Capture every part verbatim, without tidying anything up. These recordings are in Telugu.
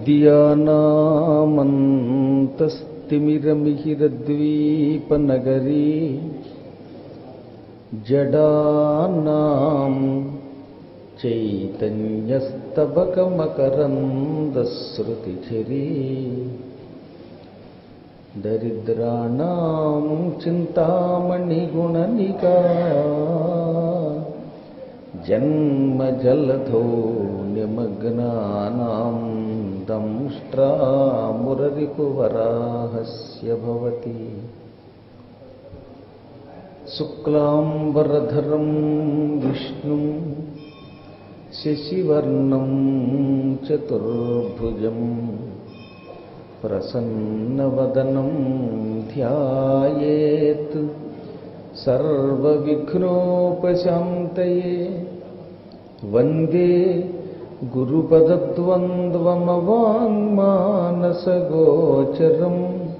విద్యానామంతస్తిమిరమిహిరద్వీపనగరీ జడానాం చైతన్యస్తబకమకరందశ్రుతిఝరీ దరిద్రాణాం చింతామణిగుణనికా జన్మజలధో నిమగ్నానాం దంష్ట్రామురరిపువరాహస్య భవతి. శుక్లాంబరధరం విష్ణుం శశివర్ణం చతుర్భుజం ప్రసన్నవదనం ధ్యాయేత్ సర్వవిఘ్నోపశాంతయే. వందే గురుపదద్వంద్వమవాङ्మానసగోచరం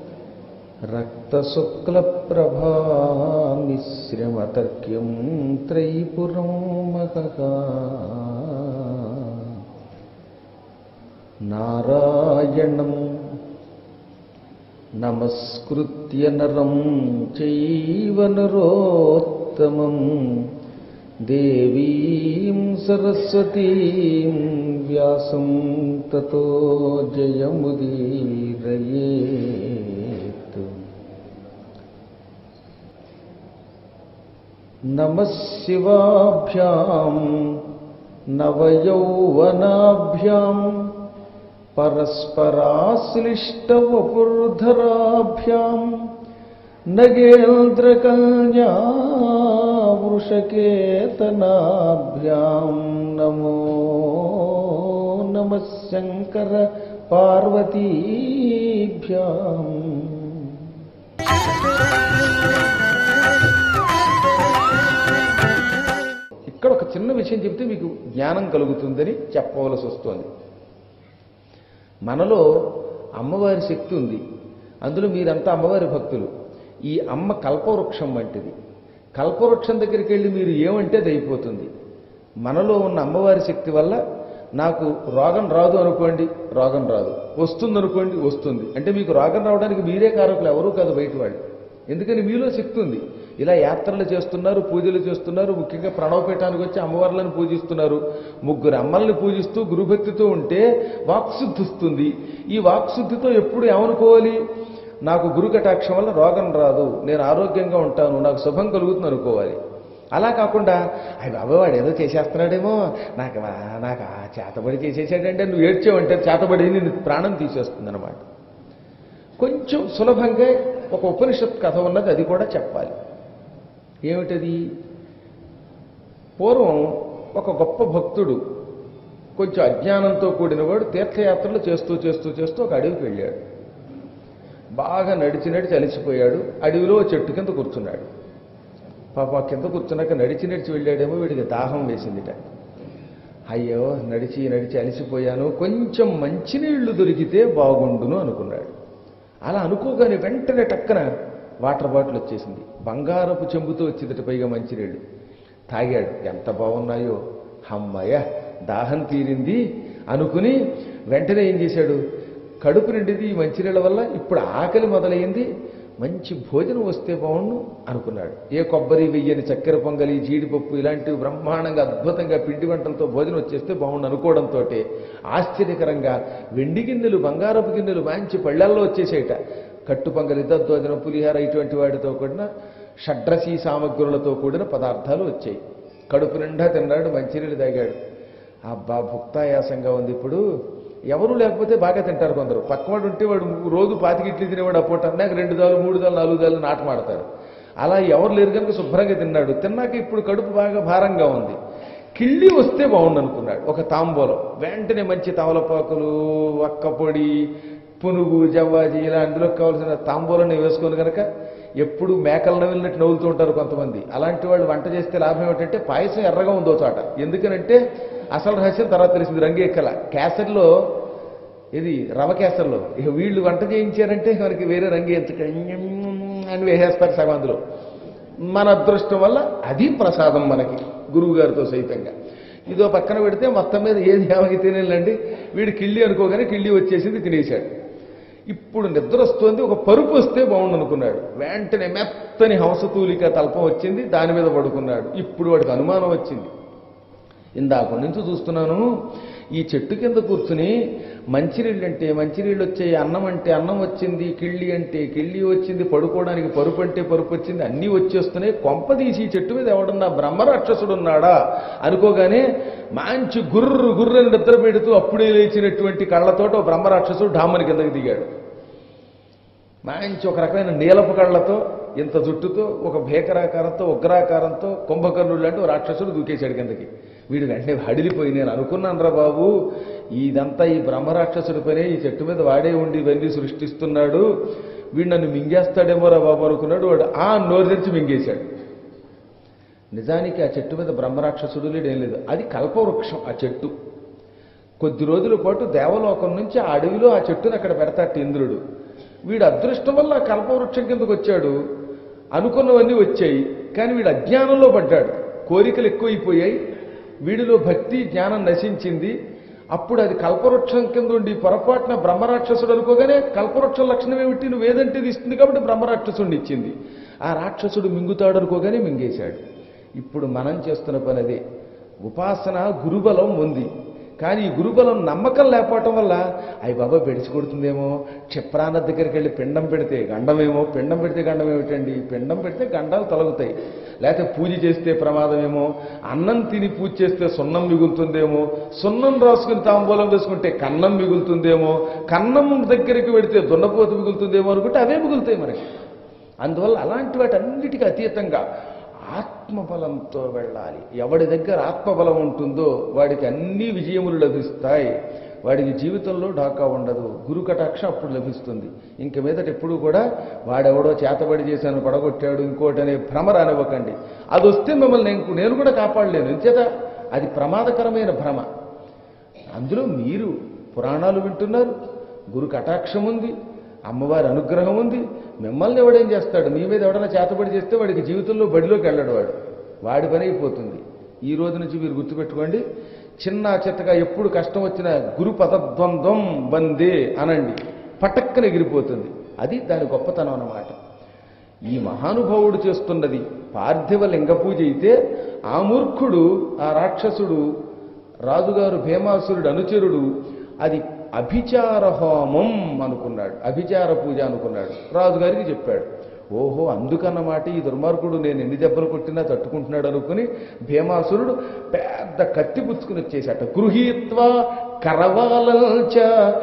రక్తశుక్లప్రభామిశ్రమతర్క్యం త్రైపురం మహః. నారాయణం నమస్కృత్య నరం చైవ నరోత్తమం దేవీం సరస్వతీం వ్యాసం తతో జయముదీరయేత్. నమః శివాభ్యాం నవయౌవనాభ్యాం పరస్పరాశ్లిష్టవపుర్ధరాభ్యాం నగేంద్రకన్యా వృషకేతనాభ్యాం నమో నమః శంకర పార్వతీభ్యాం. ఇక్కడ ఒక చిన్న విషయం చెప్తే మీకు జ్ఞానం కలుగుతుందని చెప్పవలసి వస్తుంది. మనలో అమ్మవారి శక్తి ఉంది, అందులో మీరంతా అమ్మవారి భక్తులు. ఈ అమ్మ కల్పవృక్షం వంటిది. కల్పవృక్షం దగ్గరికి వెళ్ళి మీరు ఏమంటే అది అయిపోతుంది. మనలో ఉన్న అమ్మవారి శక్తి వల్ల నాకు రోగం రాదు అనుకోండి, రోగం రాదు. వస్తుంది అనుకోండి, వస్తుంది. అంటే మీకు రోగం రావడానికి మీరే కారకులు, ఎవరూ కాదు బయట వాళ్ళు. ఎందుకని మీలో శక్తి ఉంది. ఇలా యాత్రలు చేస్తున్నారు, పూజలు చేస్తున్నారు, ముఖ్యంగా ప్రణవపీఠానికి వచ్చి అమ్మవార్లను పూజిస్తున్నారు. ముగ్గురు అమ్మల్ని పూజిస్తూ గురుభక్తితో ఉంటే వాక్శుద్ధి వస్తుంది. ఈ వాక్శుద్ధితో ఎప్పుడు ఏమనుకోవాలి? నాకు గురు కటాక్షం వల్ల రోగం రాదు, నేను ఆరోగ్యంగా ఉంటాను, నాకు శుభం కలుగుతుంది అనుకోవాలి. అలా కాకుండా అవి బాబావాడు ఏదో చేసేస్తున్నాడేమో, నాకు నాకు ఆ చేతబడి చేసేసాడంటే నువ్వు ఏడ్చావంటే చేతబడి నేను ప్రాణం తీసేస్తుంది అనమాట. కొంచెం సులభంగా ఒక ఉపనిషత్ కథ ఉన్నది, అది కూడా చెప్పాలి. ఏమిటది? పూర్వం ఒక గొప్ప భక్తుడు, కొంచెం అజ్ఞానంతో కూడినవాడు, తీర్థయాత్రలు చేస్తూ చేస్తూ చేస్తూ ఒక అడవికి వెళ్ళాడు. బాగా నడిచి నడిచి అలిసిపోయాడు. అడవిలో చెట్టు కింద కూర్చున్నాడు. పాప కింద కూర్చున్నాక నడిచి నడిచి వెళ్ళాడేమో, వీడికి దాహం వేసిందిట. అయ్యో నడిచి నడిచి అలిసిపోయాను, కొంచెం మంచినీళ్లు దొరికితే బాగుండును అనుకున్నాడు. అలా అనుకోగానే వెంటనే టక్కన వాటర్ బాటిల్ వచ్చేసింది. బంగారపు చెంబుతో వచ్చిందట పైగా మంచినీళ్ళు. తాగాడు. ఎంత బాగున్నాయో, అమ్మయ్య దాహం తీరింది అనుకుని వెంటనే ఏం చేశాడు? కడుపు నిండింది ఈ మంచినీళ్ళ వల్ల, ఇప్పుడు ఆకలి మొదలైంది, మంచి భోజనం వస్తే బాగుండు అనుకున్నాడు. ఏ కొబ్బరి వెయ్యని చక్కెర పొంగలి, జీడిపప్పు ఇలాంటివి బ్రహ్మాండంగా అద్భుతంగా పిండి వంటలతో భోజనం వచ్చేస్తే బాగుండు అనుకోవడంతో ఆశ్చర్యకరంగా వెండి గిన్నెలు, బంగారపు గిన్నెలు మంచి పళ్ళల్లో వచ్చేసేట. కట్టు పొంగలి, దద్దోజనం, పులిహార ఇటువంటి వాటితో కూడిన షడ్రసీ సామగ్రులతో కూడిన పదార్థాలు వచ్చాయి. కడుపు నిండా తిన్నాడు, మంచినీళ్ళు తాగాడు. అబ్బా భుక్తాయాసంగా ఉంది. ఇప్పుడు ఎవరు లేకపోతే బాగా తింటారు కొందరు. పక్కవాడు ఉంటే వాడు రోజు పాతికిట్లు తినేవాడు, ఆ పూట నాకు రెండు దాలు మూడు దాలు నాలుగు దాలు నాటమాడతారు. అలా ఎవరు లేరు కనుక శుభ్రంగా తిన్నాడు. తిన్నాక ఇప్పుడు కడుపు బాగా భారంగా ఉంది. కిళ్ళి వస్తే బాగుండు అనుకున్నాడు. ఒక తాంబూలం వెంటనే మంచి తమలపాకులు, వక్కపొడి, పునుగు, జవ్వాజీ ఇలా అందులో కావాల్సిన తాంబూలాన్ని వేసుకొని కనుక ఎప్పుడు మేకలను వెళ్ళినట్టు నవ్వులుతూ ఉంటారు కొంతమంది. అలాంటి వాళ్ళు వంట చేస్తే లాభం ఏమిటంటే పాయసం ఎర్రగా ఉందో చోట. ఎందుకనంటే అసలు రహస్యం తర్వాత తెలిసింది, రంగు ఎక్కల. కేసరిలో ఇది రవ కేసరిలో ఇక వీళ్ళు వంట చేయించారంటే మనకి వేరే రంగు ఎంచక అని వేసేస్తారు సగం అందులో. మన అదృష్టం వల్ల అది ప్రసాదం మనకి గురువు గారితో సైతంగా. ఇదో పక్కన పెడితే మొత్తం మీద ఏది ఏమైతేనేలండి వీడు కిళ్ళి అనుకోగానే కిళ్ళి వచ్చేసింది, తినేశాడు. ఇప్పుడు నిద్ర వస్తుంది, ఒక పరుపు వస్తే బాగుండు అనుకున్నాడు. వెంటనే మెత్తని హంసతూలిక తల్పం వచ్చింది, దాని మీద పడుకున్నాడు. ఇప్పుడు వాడికి అనుమానం వచ్చింది, ఇందాక నుంచి చూస్తున్నాను ఈ చెట్టు కింద కూర్చుని మంచినీళ్ళు అంటే మంచినీళ్ళు వచ్చాయి, అన్నం అంటే అన్నం వచ్చింది, కిళ్ళి అంటే కిళ్ళి వచ్చింది, పడుకోవడానికి పరుపు అంటే పరుపు వచ్చింది, అన్నీ వచ్చేస్తున్నాయి. కొంపదీసి ఈ చెట్టు మీద ఎవడన్నా బ్రహ్మరాక్షసుడు ఉన్నాడా అనుకోగానే మంచి గుర్రు గుర్రని నిద్ర పెడుతూ అప్పుడే లేచినటువంటి కళ్ళతోటి ఒక బ్రహ్మరాక్షసుడు ఢామని కిందకి దిగాడు. మంచి ఒక రకమైన నీలపు కళ్ళతో, ఇంత జుట్టుతో, ఒక భీకరాకారంతో, ఉగ్రాకారంతో, కుంభకర్ణుడు లాంటి ఒక రాక్షసుడు దూకేశాడు కిందకి. వీడు వెంటనే హడిలిపోయి, నేను అనుకున్నాను రా బాబు, ఇదంతా ఈ బ్రహ్మరాక్షసుడి పనే, ఈ చెట్టు మీద వాడే ఉండి ఇవన్నీ సృష్టిస్తున్నాడు, వీడు నన్ను మింగేస్తాడేమో రా బాబు అనుకున్నాడు. వాడు ఆ నోరు తెరిచి మింగేశాడు. నిజానికి ఆ చెట్టు మీద బ్రహ్మరాక్షసుడు లేడు, ఏం లేదు. అది కల్పవృక్షం ఆ చెట్టు. కొద్ది రోజుల పాటు దేవలోకం నుంచి ఆ అడవిలో ఆ చెట్టును అక్కడ పెడతాడు ఇంద్రుడు. వీడు అదృష్టం వల్ల ఆ కల్పవృక్షం కిందకు వచ్చాడు, అనుకున్నవన్నీ వచ్చాయి. కానీ వీడు అజ్ఞానంలో పడ్డాడు, కోరికలు ఎక్కువైపోయాయి, వీడిలో భక్తి జ్ఞానం నశించింది. అప్పుడు అది కల్పవృక్షం కింద ఉండి పొరపాటున బ్రహ్మరాక్షసుడు అనుకోగానే, కల్పవృక్షం లక్షణం ఏమిటి, నువ్వు ఏదంటే ఇది ఇస్తుంది కాబట్టి బ్రహ్మరాక్షసుడిని ఇచ్చింది. ఆ రాక్షసుడు మింగుతాడు అనుకోగానే మింగేశాడు. ఇప్పుడు మనం చేస్తున్న పని అదే. ఉపాసన గురుబలం ఉంది, కానీ ఈ గురుబలం నమ్మకం లేకపోవటం వల్ల అయ్యి బాబా పెడిచి కొడుతుందేమో, క్షిప్రాన్న దగ్గరికి వెళ్ళి పిండం పెడితే గండమేమో, పిండం పెడితే గండం ఏమిటండి, పిండం పెడితే గండాలు తొలగుతాయి, లేకపోతే పూజ చేస్తే ప్రమాదమేమో, అన్నం తిని పూజ చేస్తే సున్నం మిగులుతుందేమో, సున్నం రాసుకుని తాంబూలం వేసుకుంటే కన్నం మిగులుతుందేమో, కన్నం దగ్గరికి పెడితే దున్నపోతు మిగులుతుందేమో అనుకుంటే అవే మిగులుతాయి మనకి. అందువల్ల అలాంటి వాటి అన్నిటికీ అతీతంగా ఆత్మబలంతో వెళ్ళాలి. ఎవడి దగ్గర ఆత్మబలం ఉంటుందో వాడికి అన్ని విజయములు లభిస్తాయి, వాడికి జీవితంలో ఢాకా ఉండదు, గురు కటాక్షం అప్పుడు లభిస్తుంది. ఇంక మీదట ఎప్పుడు కూడా వాడెవడో చేతబడి చేశాను, పడగొట్టాడు, ఇంకోటి అనే భ్రమ రానివ్వకండి. అది వస్తే మిమ్మల్ని నేను నేను కూడా కాపాడలేను, ఎంచేత అది ప్రమాదకరమైన భ్రమ. అందులో మీరు పురాణాలు వింటున్నారు, గురు కటాక్షం ఉంది, అమ్మవారి అనుగ్రహం ఉంది, మిమ్మల్ని ఎవడేం చేస్తాడు, మీ మీద ఎవడైనా చేతబడి చేస్తే వాడికి జీవితంలో బడిలోకి వెళ్ళడు, వాడు వాడి పని అయిపోతుంది. ఈ రోజు నుంచి మీరు గుర్తుపెట్టుకోండి, చిన్న చిత్తగా ఎప్పుడు కష్టం వచ్చినా గురు పదద్వంద్వం బందే అనండి, పటక్కన ఎగిరిపోతుంది. అది దాని గొప్పతనం అన్నమాట. ఈ మహానుభావుడు చేస్తున్నది పార్థివ లింగ పూజ అయితే, ఆ మూర్ఖుడు, ఆ రాక్షసుడు, రాజుగారు భీమాసురుడు అనుచరుడు అది అభిచార హోమం అనుకున్నాడు, అభిచార పూజ అనుకున్నాడు. రాజుగారికి చెప్పాడు. ఓహో, అందుకన్నమాట ఈ దుర్మార్గుడు నేను ఎన్ని దెబ్బలు కొట్టినా తట్టుకుంటున్నాడు అనుకుని భీమాసురుడు పెద్ద కత్తి పుచ్చుకుని వచ్చేసాట. గృహీత్వా కరవాలచ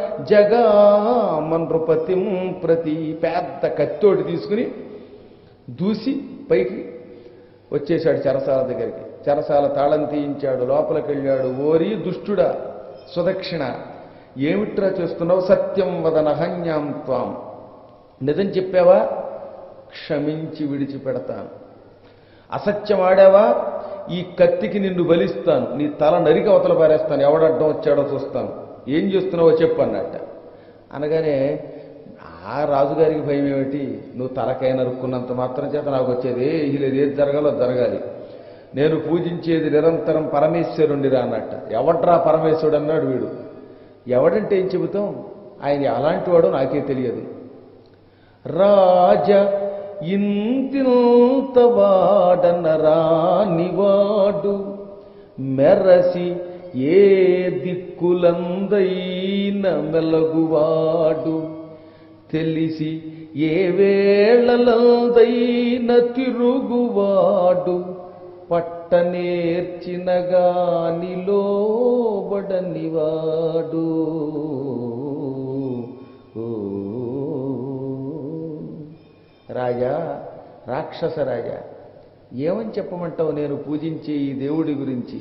జగామనృపతిం ప్రతి, పెద్ద కత్తోటి తీసుకుని దూసి పైకి వచ్చేశాడు చెరసాల దగ్గరికి. చెరసాల తాళం తీయించాడు, లోపలికి వెళ్ళాడు. ఓరి దుష్టుడా, సుదక్షిణ, ఏమిట్రా చేస్తున్నావు, సత్యం వదనహన్యాం త్వాం, నిజం చెప్పావా క్షమించి విడిచిపెడతాను, అసత్యం ఆడావా ఈ కత్తికి నిన్ను బలిస్తాను, నీ తల నరికి అవతల పారేస్తాను, ఎవడడ్డం వచ్చాడో చూస్తాను, ఏం చేస్తున్నావో చెప్పు అన్నట్ట. అనగానే ఆ రాజుగారికి భయం ఏమిటి, నువ్వు తలకై నరుక్కున్నంత మాత్రం చేత నాకు వచ్చేది లేదు, ఏది జరగాలో జరగాలి, నేను పూజించేది నిరంతరం పరమేశ్వరుండిరా అన్నట్ట. ఎవడ్రా పరమేశ్వరుడు అన్నాడు వీడు. ఎవడంటే ఏం చెబుతాం, ఆయన అలాంటి వాడో నాకే తెలియదు. రాజ ఇంతింతవాడనరానివాడు మెరసి ఏ దిక్కులందైన మెలగువాడు, తెలిసి ఏ వేళలందైన తిరుగువాడు, పట్టనేర్చినగాని లోబడనివాడు. రాజా, రాక్షస రాజా, ఏమని చెప్పమంటావు నేను పూజించే ఈ దేవుడి గురించి?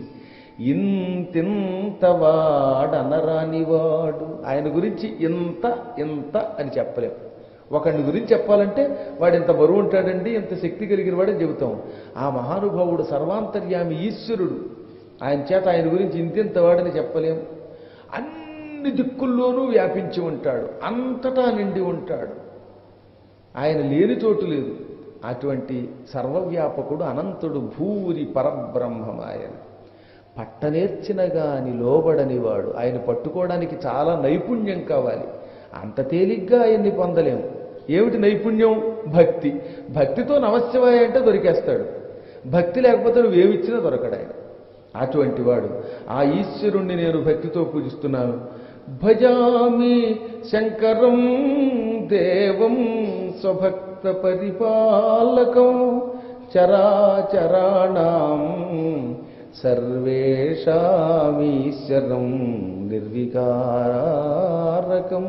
ఇంతింతవాడనరానివాడు, ఆయన గురించి ఇంత ఇంత అని చెప్పలేం. ఒకడిని గురించి చెప్పాలంటే వాడు ఇంత బరువు ఉంటాడండి, ఇంత శక్తి కలిగిన వాడని చెబుతాం. ఆ మహానుభావుడు సర్వాంతర్యామి ఈశ్వరుడు, ఆయన చేత ఆయన గురించి ఇంతింత వాడని చెప్పలేం. అన్ని దిక్కుల్లోనూ వ్యాపించి ఉంటాడు, అంతటా నిండి ఉంటాడు, ఆయన లేని చోటు లేదు. అటువంటి సర్వవ్యాపకుడు అనంతుడు భూరి పరబ్రహ్మం ఆయన. పట్టనేర్చిన గాని లోబడనివాడు. ఆయన పట్టుకోవడానికి చాలా నైపుణ్యం కావాలి. అంత తేలిగ్గా ఆయన్ని పొందలేము. ఏమిటి నైపుణ్యం? భక్తి. భక్తితో నమస్యవాయ అంటే దొరికేస్తాడు. భక్తి లేకపోతే నువ్వేమిచ్చినా దొరకడు ఆయన. అటువంటి వాడు. ఆ ఈశ్వరుణ్ణి నేను భక్తితో పూజిస్తున్నాను. భజామి శంకరం దేవం స్వభక్త పరిపాలకం చరాచరాణం సర్వేషామీశ్వరం నిర్వికారకం.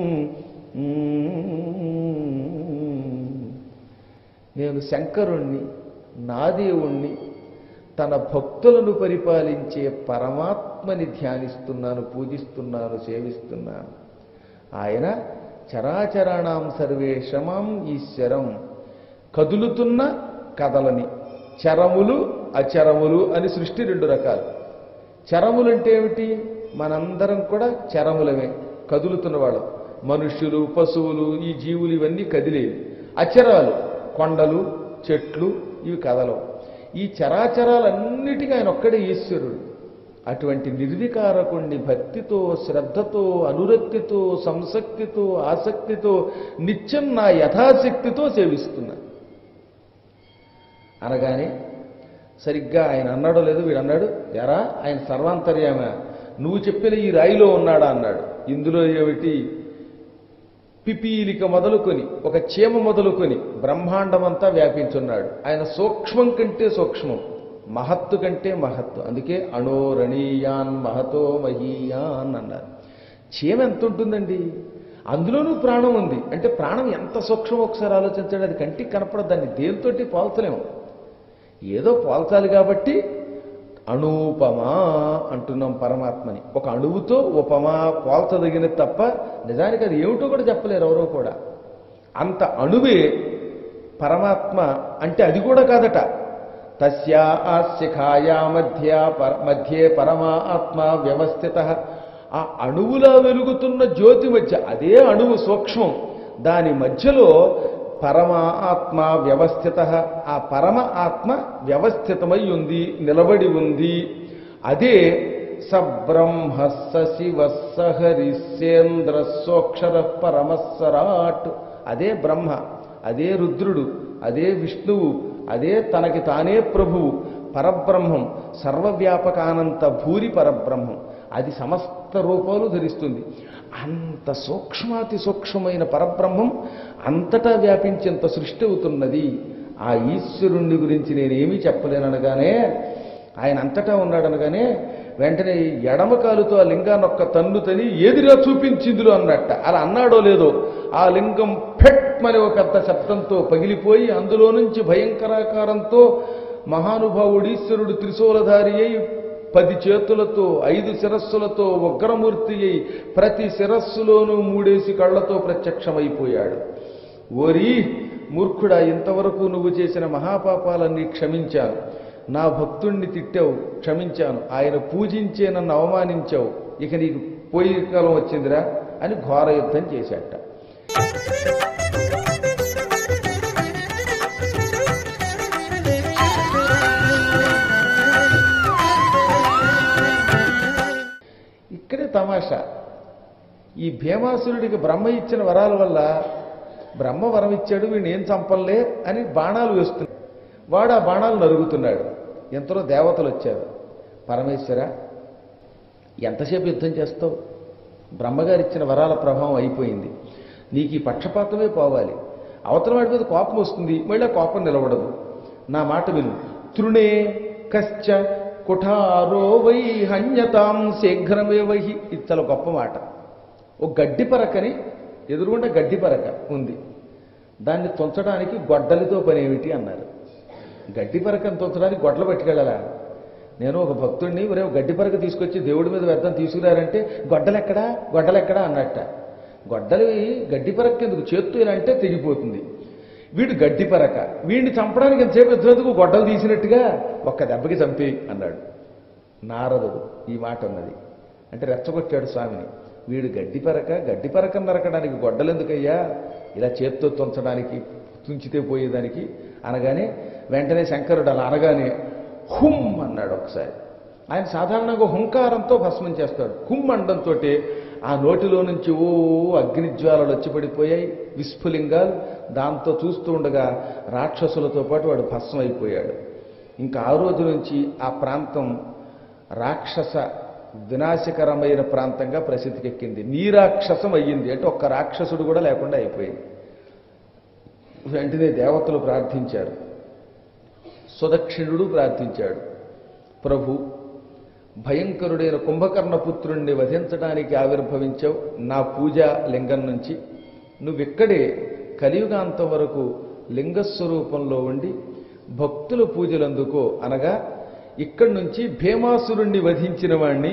నేను శంకరుణ్ణి, నా దేవుణ్ణి, తన భక్తులను పరిపాలించే పరమాత్మని ధ్యానిస్తున్నాను, పూజిస్తున్నాను, సేవిస్తున్నాను. ఆయన చరాచరాణం సర్వేషమాం ఈశ్వరం. కదులుతున్న కదలని, చరములు అచరములు అని సృష్టి రెండు రకాలు. చరములంటే ఏమిటి? మనందరం కూడా చరములమే, కదులుతున్న వాళ్ళం. మనుష్యులు, పశువులు, ఈ జీవులు ఇవన్నీ కదిలేవి. అచరాలు కొండలు, చెట్లు, ఇవి కదలవు. ఈ చరాచరాలన్నిటికీ ఆయన ఒక్కడే ఈశ్వరుడు. అటువంటి నిర్వికారకుణ్ణి భక్తితో, శ్రద్ధతో, అనురక్తితో, సంసక్తితో, ఆసక్తితో నిత్యం నా యథాశక్తితో సేవిస్తున్నా అనగానే సరిగ్గా ఆయన అన్నాడో లేదో వీడు అన్నాడు, ఎరా ఆయన సర్వాంతర్యామ, నువ్వు చెప్పిన ఈ రాయిలో ఉన్నాడా అన్నాడు. ఇందులో ఏమిటి? పిపీలిక మొదలుకొని ఒక చీమ మొదలుకొని బ్రహ్మాండమంతా వ్యాపించున్నాడు. ఆయన సూక్ష్మం కంటే సూక్ష్మం, మహత్తు కంటే మహత్తు. అందుకే అణోరణీయాన్ మహతో మహీయాన్ అన్నారు. చీమ ఎంత ఉంటుందండి? అందులోనూ ప్రాణం ఉంది. అంటే ప్రాణం ఎంత సూక్ష్మం ఒకసారి ఆలోచించండి. అది కంటికి కనపడదు. దాన్ని దేనితోటి పోల్చలేము. ఏదో పోల్చాలి కాబట్టి అణూపమా అంటున్నాం పరమాత్మని. ఒక అణువుతో ఉపమా పోల్చదగినది తప్ప నిజానికి అది ఏమిటో కూడా చెప్పలేరు ఎవరో కూడా. అంత అణువే పరమాత్మ అంటే అది కూడా కాదట. తస్యా శిఖాయా మధ్య మధ్యే పరమా ఆత్మ వ్యవస్థిత. ఆ అణువులా వెలుగుతున్న జ్యోతి మధ్య, అదే అణువు సూక్ష్మం, దాని మధ్యలో పరమ ఆత్మ వ్యవస్థిత. ఆ పరమ ఆత్మ వ్యవస్థితమై ఉంది, నిలబడి ఉంది. అదే సబ్రహ్మ శివ హరిసేంద్ర సోక్షర పరమస్సరాట్. అదే బ్రహ్మ, అదే రుద్రుడు, అదే విష్ణువు, అదే తనకి తానే ప్రభువు. పరబ్రహ్మం, సర్వవ్యాపకానంత భూరి పరబ్రహ్మం. అది సమస్త రూపాలు ధరిస్తుంది. అంత సూక్ష్మాతి సూక్ష్మమైన పరబ్రహ్మం అంతటా వ్యాపించేంత సృష్టి అవుతున్నది. ఆ ఈశ్వరుణ్ణి గురించి నేనేమీ చెప్పలేననగానే, ఆయన అంతటా ఉన్నాడనగానే వెంటనే ఎడమ కాలుతో ఆ లింగాన్నొక్క తన్ను తని ఏదిరా చూపించిందిలో అన్నట్ట. అలా అన్నాడో లేదో ఆ లింగం ఫెట్మని ఒక పెద్ద శబ్దంతో పగిలిపోయి అందులో నుంచి భయంకరాకారంతో మహానుభావుడు ఈశ్వరుడు త్రిశూలధారి అయి పది చేతులతో, ఐదు శిరస్సులతో ఉగ్రమూర్తి అయి ప్రతి శిరస్సులోనూ మూడేసి కళ్లతో ప్రత్యక్షమైపోయాడు. ఓరి మూర్ఖుడా, ఇంతవరకు నువ్వు చేసిన మహాపాపాలన్నీ క్షమించాను. నా భక్తుణ్ణి తిట్టావు, క్షమించాను. ఆయన పూజించే నన్ను అవమానించావు, ఇక నీకు పోయి కాలం వచ్చిందిరా అని ఘోర యుద్ధం చేశాట. ఇక్కడే తమాషా. ఈ భీమాసురుడికి బ్రహ్మ ఇచ్చిన వరాల వల్ల బ్రహ్మ వరం ఇచ్చాడు, వీడిని ఏం చంపలే అని బాణాలు వేస్తున్నాడు. వాడు ఆ బాణాలు నరుగుతున్నాడు. ఎంతలో దేవతలు వచ్చారు. పరమేశ్వర, ఎంతసేపు యుద్ధం చేస్తావు? బ్రహ్మగారు ఇచ్చిన వరాల ప్రభావం అయిపోయింది. నీకు ఈ పక్షపాతమే పోవాలి. అవతల వాడి మీద కోపం వస్తుంది, మళ్ళీ ఆ కోపం నిలబడదు. నా మాట విను. తృణే కశ్చ కుఠారో వై హన్యతాం శీఘ్రమే వహి. ఇది చాలా గొప్ప మాట. ఓ గడ్డి పరకని ఎదురుగుండా గడ్డి పరక ఉంది, దాన్ని తుంచడానికి గొడ్డలితో పని ఏమిటి అన్నారు. గడ్డి పరకని తుంచడానికి గొడ్డలు పట్టుకెళ్ళాలా? నేను ఒక భక్తుడిని ఒరే గడ్డి పరక తీసుకొచ్చి దేవుడి మీద వ్యర్థం తీసుకురారంటే గొడ్డలెక్కడా గొడ్డలెక్కడా అన్నట్ట. గొడ్డలి గడ్డి పరక ఎందుకు? చేత్తో ఇలా అంటే తెగిపోతుంది. వీడు గడ్డి పరక, వీడిని చంపడానికి ఎంతసేపు ఎత్తునందుకు గొడ్డలు తీసినట్టుగా ఒక్క దెబ్బకి చంపి అన్నాడు. నారదుడు ఈ మాట ఉన్నది అంటే రెచ్చగొట్టాడు స్వామిని. వీడు గడ్డి పరక, గడ్డి పరకం నరకడానికి గొడ్డలు ఎందుకయ్యా, ఇలా చేత్తో తుంచడానికి, తుంచితే పోయేదానికి అనగానే వెంటనే శంకరుడు అలా అనగానే హుమ్ అన్నాడు ఒకసారి. ఆయన సాధారణంగా హుంకారంతో భస్మం చేస్తాడు. కుమ్మండంతో ఆ నోటిలో నుంచి ఓ అగ్నిజ్వాలలు వచ్చి పడిపోయాయి, విస్ఫులింగాలు. దాంతో చూస్తూ ఉండగా రాక్షసులతో పాటు వాడు భస్మం అయిపోయాడు. ఇంకా ఆ రోజు నుంచి ఆ ప్రాంతం రాక్షస వినాశకరమైన ప్రాంతంగా ప్రసిద్ధికెక్కింది. నీరాక్షసం అయ్యింది, అంటే ఒక్క రాక్షసుడు కూడా లేకుండా అయిపోయింది. వెంటనే దేవతలు ప్రార్థించారు, సుదక్షిణుడు ప్రార్థించాడు, ప్రభు భయంకరుడైన కుంభకర్ణ పుత్రుణ్ణి వధించడానికి ఆవిర్భవించావు నా పూజా లింగం నుంచి. నువ్విక్కడే కలియుగాంతం వరకు లింగస్వరూపంలో ఉండి భక్తుల పూజలందుకో అనగా ఇక్కడి నుంచి భీమాసురుణ్ణి వధించిన వాణ్ణి,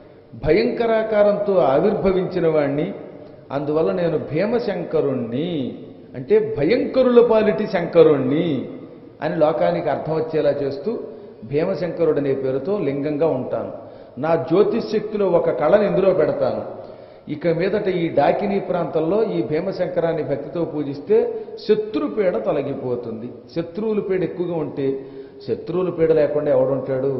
భయంకరాకారంతో ఆవిర్భవించిన వాణ్ణి, అందువల్ల నేను భీమశంకరుణ్ణి అంటే భయంకరుల పాలిటి శంకరుణ్ణి అని లోకానికి అర్థం వచ్చేలా చేస్తూ భీమశంకరుడనే పేరుతో లింగంగా ఉంటాను. నా జ్యోతిశక్తిలో ఒక కళను ఇందులో పెడతాను. ఇక మీదట ఈ డాకినీ ప్రాంతంలో ఈ భీమశంకరాన్ని భక్తితో పూజిస్తే శత్రుపీడ తొలగిపోతుంది. శత్రువుల పీడ ఎక్కువగా ఉంటే, శత్రువుల పీడ లేకుండా ఎవడుంటాడు?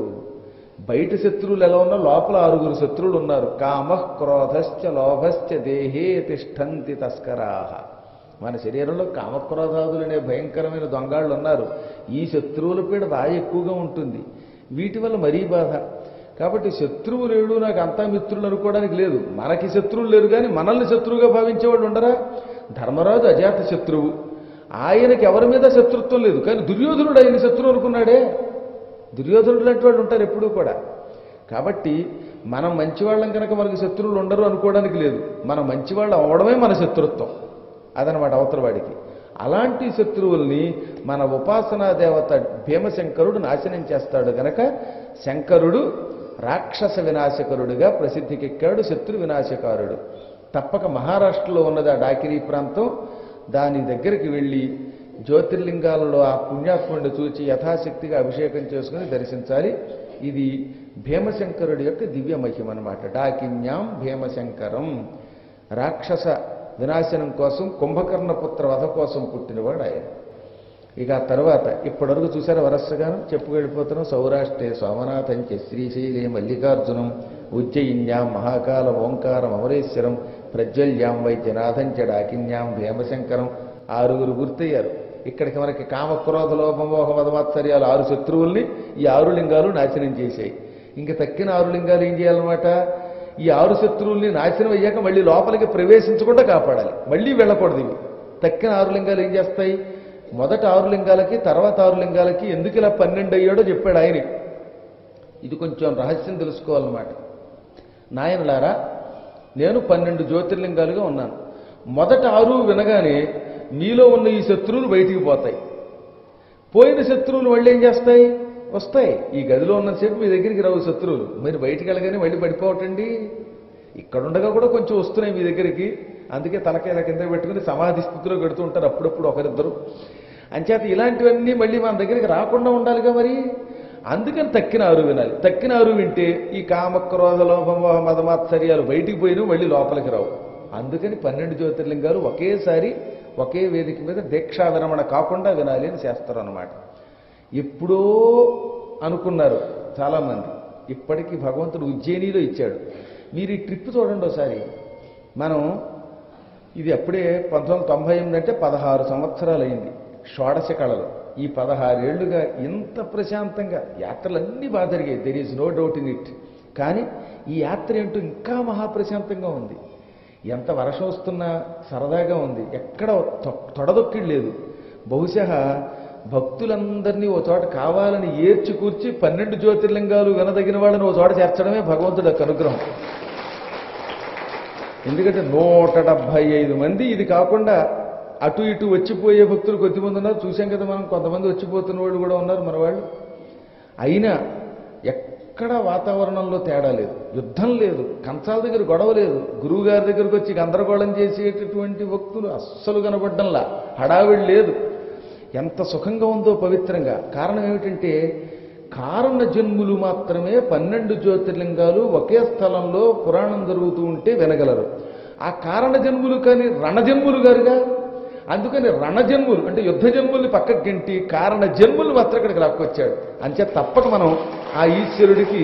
బయట శత్రువులు ఎలా ఉన్నా లోపల ఆరుగురు శత్రువులు ఉన్నారు. కామః క్రోధశ్చ లోభశ్చ దేహే తిష్టంతి తస్కరాహ. మన శరీరంలో కామక్రోధాదులు అనే భయంకరమైన దొంగాళ్ళు ఉన్నారు. ఈ శత్రువుల పీడ బాగా ఎక్కువగా ఉంటుంది. వీటి వల్ల మరీ బాధ. కాబట్టి శత్రువు లేడు, నాకు అంతా మిత్రులు అనుకోవడానికి లేదు. మనకి శత్రువులు లేరు, కానీ మనల్ని శత్రువుగా భావించేవాళ్ళు ఉండరా? ధర్మరాజు అజాత శత్రువు, ఆయనకి ఎవరి మీద శత్రుత్వం లేదు, కానీ దుర్యోధనుడు ఆయన శత్రువు అనుకున్నాడే. దుర్యోధనుడు లాంటి వాళ్ళు ఉంటారు ఎప్పుడూ కూడా. కాబట్టి మనం మంచివాళ్ళం కనుక మనకి శత్రువులు ఉండరు అనుకోవడానికి లేదు. మనం మంచివాళ్ళు అవడమే మన శత్రుత్వం, అదనమాట అవతల వాడికి. అలాంటి శత్రువుల్ని మన ఉపాసనా దేవత భీమశంకరుడు నాశనం చేస్తాడు గనక శంకరుడు రాక్షస వినాశకరుడిగా ప్రసిద్ధికెక్కాడు, శత్రు వినాశకారుడు. తప్పక మహారాష్ట్రలో ఉన్నది ఆ డాకిరీ ప్రాంతం. దాని దగ్గరికి వెళ్ళి జ్యోతిర్లింగాలలో ఆ పుణ్యాత్ముడిని చూచి యథాశక్తిగా అభిషేకం చేసుకుని దర్శించాలి. ఇది భీమశంకరుడి యొక్క దివ్య మహిమ అన్నమాట. డాకిన్యాం భీమశంకరం. రాక్షస వినాశనం కోసం, కుంభకర్ణ పుత్ర వధ కోసం పుట్టినవాడు ఆయన. ఇక ఆ తర్వాత ఇప్పటివరకు చూసారా వరసగాను చెప్పు వెళ్ళిపోతున్నాం. సౌరాష్ట్రే సోమనాథంచ శ్రీశైలే మల్లికార్జునం ఉజ్జయిన్యాం మహాకాల ఓంకారం అమరేశ్వరం ప్రజ్వల్యాం వైద్యనాథంచ డాకిన్యాం భీమశంకరం. ఆరుగురు గుర్తయ్యారు. ఇక్కడికి మనకి కామక్రోధ లోపమోహ మదమాత్సర్యాలు ఆరు శత్రువుల్ని ఈ ఆరు లింగాలు నాశనం చేశాయి. ఇంక తక్కిన ఆరు లింగాలు ఏం చేయాలన్నమాట? ఈ ఆరు శత్రువుల్ని నాశనం అయ్యాక మళ్ళీ లోపలికి ప్రవేశించకుండా కాపాడాలి, మళ్ళీ వెళ్ళకూడదు. ఇవి తక్కిన ఆరు లింగాలు ఏం చేస్తాయి? మొదట ఆరు లింగాలకి, తర్వాత ఆరు లింగాలకి ఎందుకు ఇలా పన్నెండు అయ్యాడో చెప్పాడు ఆయన. ఇది కొంచెం రహస్యం తెలుసుకోవాలన్నమాట. నాయనలారా, నేను పన్నెండు జ్యోతిర్లింగాలుగా ఉన్నాను. మొదట ఆరు వినగానే మీలో ఉన్న ఈ శత్రువులు బయటికి పోతాయి. పోయిన శత్రువులు మళ్ళీ ఏం చేస్తాయి? వస్తాయి. ఈ గదిలో ఉన్నసేపు మీ దగ్గరికి రావు శత్రువులు. మీరు బయటికి వెళ్ళగానే మళ్ళీ పడిపోవటండి. ఇక్కడ ఉండగా కూడా కొంచెం వస్తున్నాయి మీ దగ్గరికి. అందుకే తలకాయల కింద పెట్టుకుని సమాధి స్థితిలో పెడుతూ ఉంటారు అప్పుడప్పుడు ఒకరిద్దరు. అంచేత ఇలాంటివన్నీ మళ్ళీ మన దగ్గరికి రాకుండా ఉండాలిగా మరి. అందుకని తక్కిన ఆరు వినాలి. తక్కిన ఆరు వింటే ఈ కామక్రోధ లోభమోహ మదమాత్సర్యాలు బయటికి పోయినవి మళ్ళీ లోపలికి రావు. అందుకని పన్నెండు జ్యోతిర్లింగాలు ఒకేసారి ఒకే వేదిక మీద దీక్షా విరమణ కాకుండా వినాలి అని చేస్తారు అన్నమాట. ఎప్పుడో అనుకున్నారు చాలామంది, ఇప్పటికీ భగవంతుడు ఉజ్జయినిలో ఇచ్చాడు. మీరు ఈ ట్రిప్ చూడండి ఒకసారి. మనం ఇది అప్పుడే పంతొమ్మిది వందల తొంభై ఎనిమిది అంటే పదహారు సంవత్సరాలు అయింది షోడశ కళలు. ఈ పదహారేళ్లుగా ఇంత ప్రశాంతంగా యాత్రలన్నీ బాగా జరిగాయి, there is no doubt in it. కానీ ఈ యాత్ర ఏంటో ఇంకా మహాప్రశాంతంగా ఉంది. ఎంత వర్షం వస్తున్నా సరదాగా ఉంది, ఎక్కడ తొడదొక్కిడి లేదు. బహుశా భక్తులందరినీ ఓ చోట కావాలని ఏర్చి కూర్చి పన్నెండు జ్యోతిర్లింగాలు వినదగిన వాళ్ళని ఓ చోట చేర్చడమే భగవంతుడి యొక్క అనుగ్రహం. ఎందుకంటే నూట డెబ్భై ఐదు మంది ఇది కాకుండా అటు ఇటు వచ్చిపోయే భక్తులు కొద్దిమంది ఉన్నారు. చూసాం కదా మనం, కొంతమంది వచ్చిపోతున్న వాళ్ళు కూడా ఉన్నారు మన వాళ్ళు. అయినా ఎక్కడ వాతావరణంలో తేడా లేదు, యుద్ధం లేదు, కంచాల దగ్గర గొడవ లేదు, గురువు గారి దగ్గరకు వచ్చి గందరగోళం చేసేటటువంటి భక్తులు అస్సలు కనబడ్డంలా, హడావిడి లేదు. ఎంత సుఖంగా ఉందో పవిత్రంగా. కారణం ఏమిటంటే కారణ జన్ములు మాత్రమే పన్నెండు జ్యోతిర్లింగాలు ఒకే స్థలంలో పురాణం జరుగుతూ ఉంటే వినగలరు. ఆ కారణ జన్ములు కానీ రణజన్ములు గారుగా. అందుకని రణజన్ములు అంటే యుద్ధ జన్ముల్ని పక్కకి గంటి కారణ జన్ములు మాత్రం ఇక్కడికి లాక్కొచ్చాడు. అంచే తప్పక మనం ఆ ఈశ్వరుడికి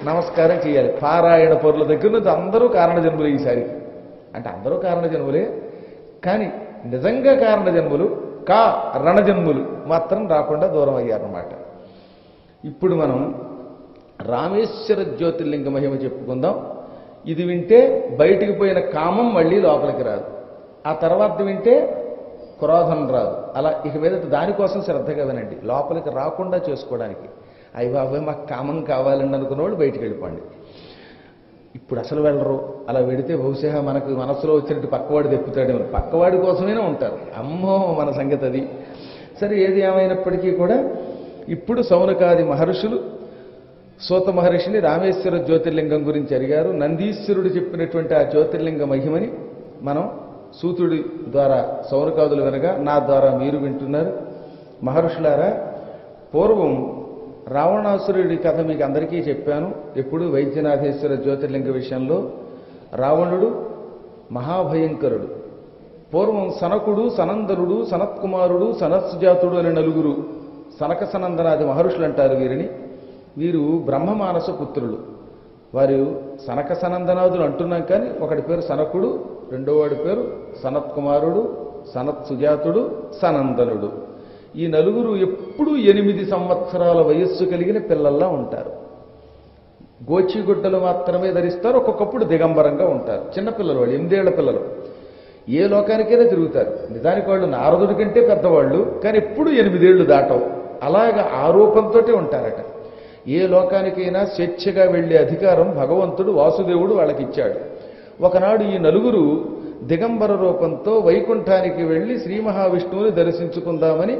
నమస్కారం చేయాలి. పారాయణ పరుల దగ్గర నుంచి అందరూ కారణ జన్ములు ఈసారి. అంటే అందరూ కారణ జన్ములే, కానీ నిజంగా కారణ జన్ములు కా రణజన్ములు మాత్రం రాకుండా దూరం అయ్యారన్నమాట. ఇప్పుడు మనం రామేశ్వర జ్యోతిర్లింగ మహిమ చెప్పుకుందాం. ఇది వింటే బయటికి పోయిన కామం మళ్ళీ లోపలికి రాదు, ఆ తర్వాత వింటే క్రోధం రాదు. అలా ఇక మీద దానికోసం శ్రద్ధగా వినండి, లోపలికి రాకుండా చేసుకోవడానికి. అయ్యి బాబాయ్ మాకు కామం కావాలండి అనుకున్న వాళ్ళు బయటికి వెళ్ళిపోండి. ఇప్పుడు అసలు వెళ్ళరు. అలా వెడితే బహుశా మనకు మనసులో వచ్చినట్టు పక్కవాడు తెప్పుతాడేమో, పక్కవాడి కోసమైనా ఉంటారు. అమ్మో మన సంగతి అది. సరే, ఏది ఏమైనప్పటికీ కూడా ఇప్పుడు సౌనకాది మహర్షులు సూత మహర్షిని రామేశ్వర జ్యోతిర్లింగం గురించి అడిగారు. నందీశ్వరుడు చెప్పినటువంటి ఆ జ్యోతిర్లింగ మహిమని మనం సూతుడి ద్వారా సౌనకాదులు వినగా నా ద్వారా మీరు వింటున్నారు. మహర్షులారా, పూర్వం రావణాసురుడి కథ మీకు అందరికీ చెప్పాను. ఎప్పుడు వైద్యనాథేశ్వర జ్యోతిర్లింగ విషయంలో రావణుడు మహాభయంకరుడు. పూర్వం సనకుడు, సనందనుడు, సనత్కుమారుడు, సనత్సుజాతుడు అనే నలుగురు సనక సనందనాది మహర్షులు అంటారు వీరిని. వీరు బ్రహ్మమానస పుత్రులు. వారు సనక సనందనాదులు అంటున్నాం, కానీ ఒకటి పేరు సనకుడు, రెండో వాడి పేరు సనత్కుమారుడు, సనత్సుజాతుడు, సనందనుడు. ఈ నలుగురు ఎప్పుడూ ఎనిమిది సంవత్సరాల వయస్సు కలిగిన పిల్లల్లా ఉంటారు. గోచిగుడ్డలు మాత్రమే ధరిస్తారు, ఒక్కొక్కప్పుడు దిగంబరంగా ఉంటారు. చిన్నపిల్లలు వాళ్ళు, ఎనిమిదేళ్ల పిల్లలు. ఏ లోకానికైనా తిరుగుతారు. నిజానికి వాళ్ళు నారదుడి కంటే పెద్దవాళ్ళు, కానీ ఎప్పుడు ఎనిమిదేళ్లు దాటవు. అలాగా ఆ రూపంతో ఉంటారట. ఏ లోకానికైనా స్వేచ్ఛగా వెళ్లే అధికారం భగవంతుడు వాసుదేవుడు వాళ్ళకి ఇచ్చాడు. ఒకనాడు ఈ నలుగురు దిగంబర రూపంతో వైకుంఠానికి వెళ్లి శ్రీ మహావిష్ణువుని దర్శించుకుందామని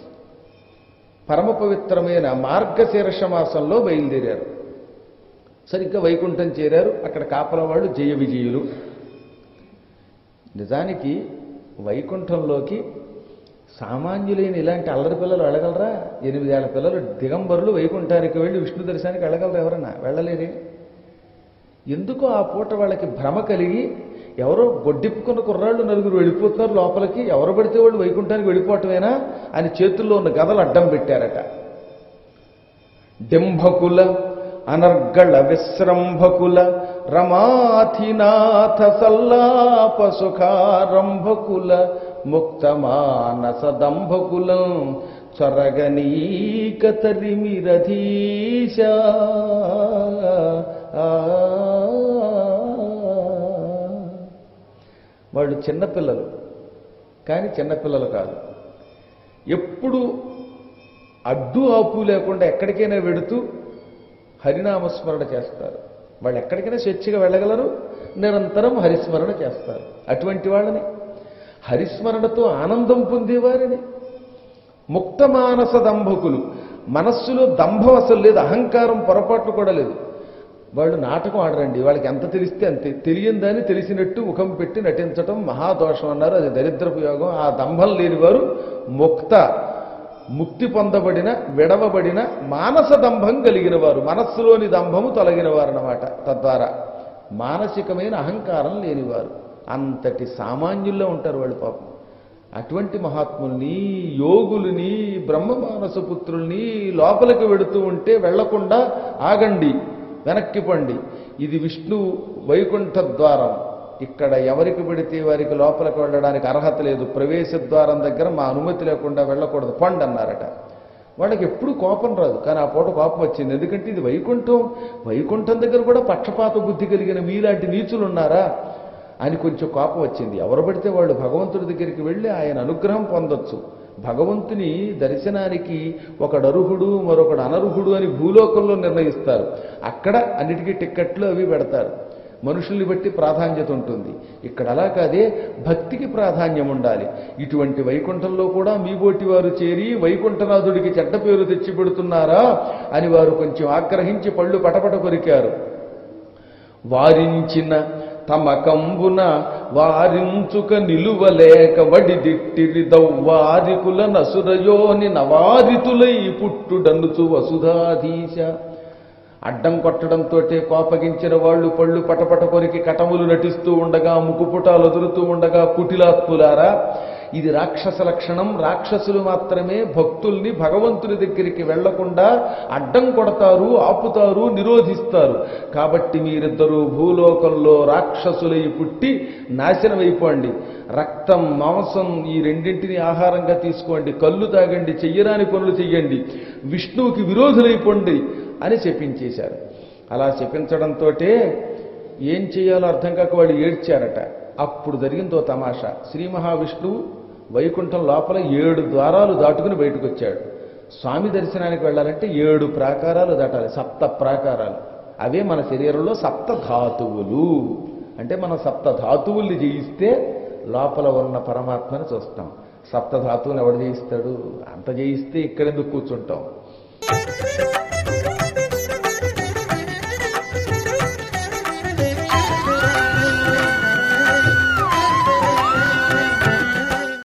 పరమ పవిత్రమైన మార్గశీర్ష మాసంలో బయలుదేరారు. సరిగ్గా వైకుంఠం చేరారు. అక్కడ కాపల వాళ్ళు జయ విజయులు. నిజానికి వైకుంఠంలోకి సామాన్యులైన ఇలాంటి అల్లరి పిల్లలు వెళ్ళగలరా? ఎనిమిదేళ్ల పిల్లలు దిగంబరులు వైకుంఠానికి వెళ్ళి విష్ణు దర్శనానికి వెళ్ళగలరా? ఎవరన్నా వెళ్ళలేరే. ఎందుకో ఆ పూట వాళ్ళకి భ్రమ కలిగి ఎవరో బొడ్డిప్పుకున్న కుర్రాళ్ళు నలుగురు వెళ్ళిపోతున్నారు లోపలికి, ఎవరు పడితే వాళ్ళు వైకుంఠానికి వెళ్ళిపోవటమేనా అని చేతుల్లో ఉన్న గదలు అడ్డం పెట్టారట. డింభకుల అనర్గళ విశ్రంభకుల రమాధినాథ సల్లాప సుఖారంభకుల ముక్తమానస దంభకులం చొరగనీక తరిమిరధీశ. వాళ్ళు చిన్నపిల్లలు, కానీ చిన్నపిల్లలు కాదు. ఎప్పుడు అడ్డు ఆపు లేకుండా ఎక్కడికైనా వెడుతూ హరినామస్మరణ చేస్తారు. వాళ్ళు ఎక్కడికైనా స్వేచ్ఛగా వెళ్ళగలరు, నిరంతరం హరిస్మరణ చేస్తారు. అటువంటి వాళ్ళని, హరిస్మరణతో ఆనందం పొందేవారిని ముక్తమానస దంభకులు. మనస్సులో దంభం అసలు లేదు, అహంకారం పొరపాట్లు కూడా లేదు. వాళ్ళు నాటకం ఆడరండి. వాళ్ళకి ఎంత తెలిస్తే అంతే. తెలియని దాన్ని తెలిసినట్టు ముఖం పెట్టి నటించటం మహాదోషం అన్నారు. అది దరిద్రపు యోగం. ఆ దంభం లేని వారు ముక్త, ముక్తి పొందబడిన, విడవబడిన మానస దంభం కలిగిన వారు, మనస్సులోని దంభము తొలగిన వారు అన్నమాట. తద్వారా మానసికమైన అహంకారం లేనివారు. అంతటి సామాన్యుల్లో ఉంటారు వాళ్ళు పాపం. అటువంటి మహాత్ముల్ని, యోగుల్ని, బ్రహ్మమానస పుత్రుల్ని లోపలికి వెడుతూ ఉంటే వెళ్లకుండా ఆగండి, వెనక్కి పండి. ఇది విష్ణు వైకుంఠ ద్వారం. ఇక్కడ ఎవరికి పెడితే వారికి లోపలికి వెళ్ళడానికి అర్హత లేదు. ప్రవేశ ద్వారం దగ్గర మా అనుమతి లేకుండా వెళ్ళకూడదు, పండి అన్నారట. వాళ్ళకి ఎప్పుడు కోపం రాదు, కానీ ఆ పూట కోపం వచ్చింది. ఎందుకంటే ఇది వైకుంఠం. వైకుంఠం దగ్గర కూడా పక్షపాత బుద్ధి కలిగిన మీలాంటి నీచులు ఉన్నారా అని కొంచెం కోపం వచ్చింది. ఎవరు పడితే వాళ్ళు భగవంతుడి దగ్గరికి వెళ్ళి ఆయన అనుగ్రహం పొందొచ్చు. భగవంతుని దర్శనానికి ఒకడు అర్హుడు, మరొకడు అనర్హుడు అని భూలోకంలో నిర్ణయిస్తారు. అక్కడ అన్నిటికీ టిక్కెట్లు అవి పెడతారు. మనుషుల్ని బట్టి ప్రాధాన్యత ఉంటుంది. ఇక్కడ అలా కాదే, భక్తికి ప్రాధాన్యం ఉండాలి. ఇటువంటి వైకుంఠంలో కూడా మీ బోటి వారు చేరి వైకుంఠనాథుడికి చెడ్డ పేరు తెచ్చి పెడుతున్నారా అని వారు కొంచెం ఆగ్రహించి పళ్ళు పటపట కొరికారు. వారించిన తమ కంబున వారించుక నిలువలేక వడిదిట్టిరి దౌవారికుల నసురయోని నవారితులై పుట్టుడనుచు వసుధాధీశ. అడ్డం కొట్టడంతో కోపగించిన వాళ్ళు పళ్ళు పటపట కొరికి కటములు నటిస్తూ ఉండగా, ముక్కుపుటాలు వదులుతూ ఉండగా, కుటిలాత్ములారా ఇది రాక్షస లక్షణం. రాక్షసులు మాత్రమే భక్తుల్ని భగవంతుని దగ్గరికి వెళ్లకుండా అడ్డం కొడతారు, ఆపుతారు, నిరోధిస్తారు. కాబట్టి మీరిద్దరూ భూలోకంలో రాక్షసులై పుట్టి నాశనమైపోండి. రక్తం, మాంసం ఈ రెండింటిని ఆహారంగా తీసుకోండి, కళ్ళు తాగండి, చెయ్యరాని పనులు చెయ్యండి, విష్ణువుకి విరోధులైపోండి అని చెప్పించేశారు. అలా చెప్పించడంతో ఏం చేయాలో అర్థం కాక వాళ్ళు ఏడ్చారట. అప్పుడు జరిగిందో తమాషా. శ్రీ మహావిష్ణువు వైకుంఠం లోపల ఏడు ద్వారాలు దాటుకుని బయటకు వచ్చాడు. స్వామి దర్శనానికి వెళ్ళాలంటే ఏడు ప్రాకారాలు దాటాలి, సప్త ప్రాకారాలు. అవే మన శరీరంలో సప్త ధాతువులు. అంటే మనం సప్త ధాతువుల్ని జయిస్తే లోపల ఉన్న పరమాత్మని చూస్తాం. సప్త ధాతువులు ఎవడు జయిస్తాడు? అంత జయిస్తే ఇక్కడెందుకు కూర్చుంటాం?